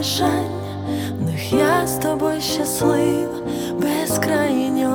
бажання, в них я з тобою щаслива безкрайньо.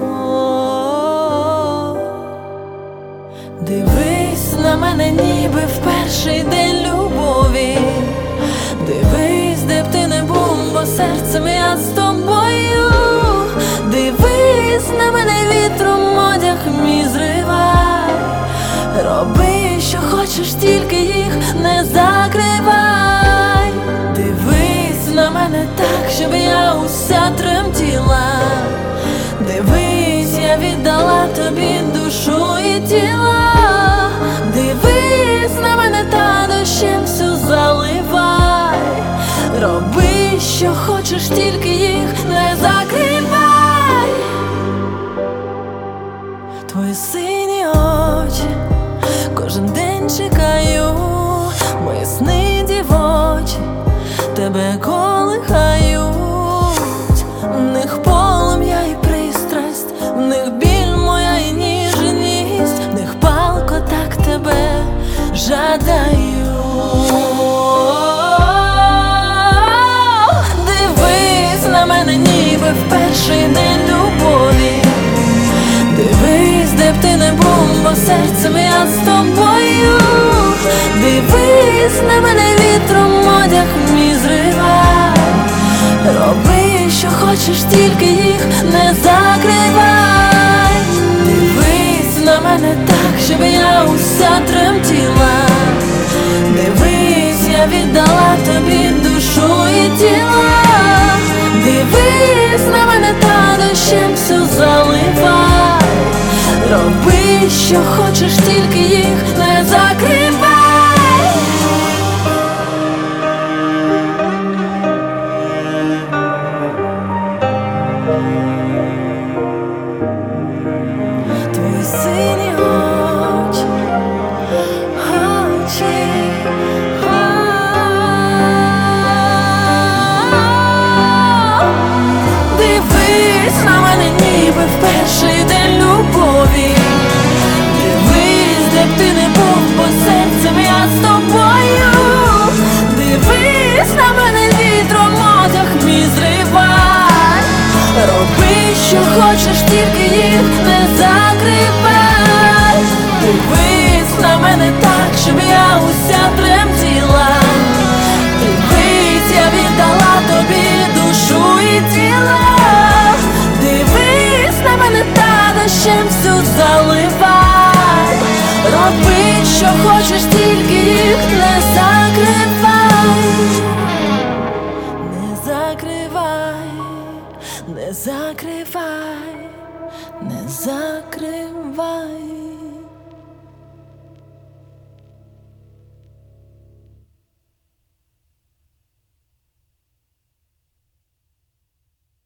Дивись на мене, ніби в перший день любові. Дивись, де б ти не був, бо серцем я з тобою. Дивись на мене, вітром одяг мій зривай. Роби, що хочеш, тільки їх не закривай. Дивись на мене так, щоб я уся тремтіла. Дивись, я віддала тобі душу і тіло. Дивись на мене та дощем всю заливай. Роби, що хочеш, тільки їх не закривай. Твої сині очі кожен день чекаю, мої сни дівочі тебе колихають. В них полум'я і пристрасть, в них біль моя і ніжність, в них палко так тебе жадаю. Дивись на мене, ніби в перший день любові. Дивись, де б ти не був, бо серцем я з тобою. Дивись на мене, вітром одяг мій зривай. Роби, що хочеш, тільки їх не закривай. Дивись на мене так, щоб я уся тремтіла. Дивись, я віддала тобі душу і тіло. Дивись на мене та дощем всю заливай. Роби, що хочеш, тільки їх не закривай. Твої сині очі, очі, дивись на мене, ніби в перший день любові. Дивись, де б ти не був, бо серцем я з тобою. Дивись на мене, вітром одяг мій зривай. Роби, що хочеш, тільки їх не закривай. Дивись на мене так, щоб я уся тремтіла. Дивись, я віддала тобі душу і тіло. Дивись на мене та дощем всю заливай. Роби, що хочеш, тільки їх не закривай. Не закривай, не закривай, не закривай.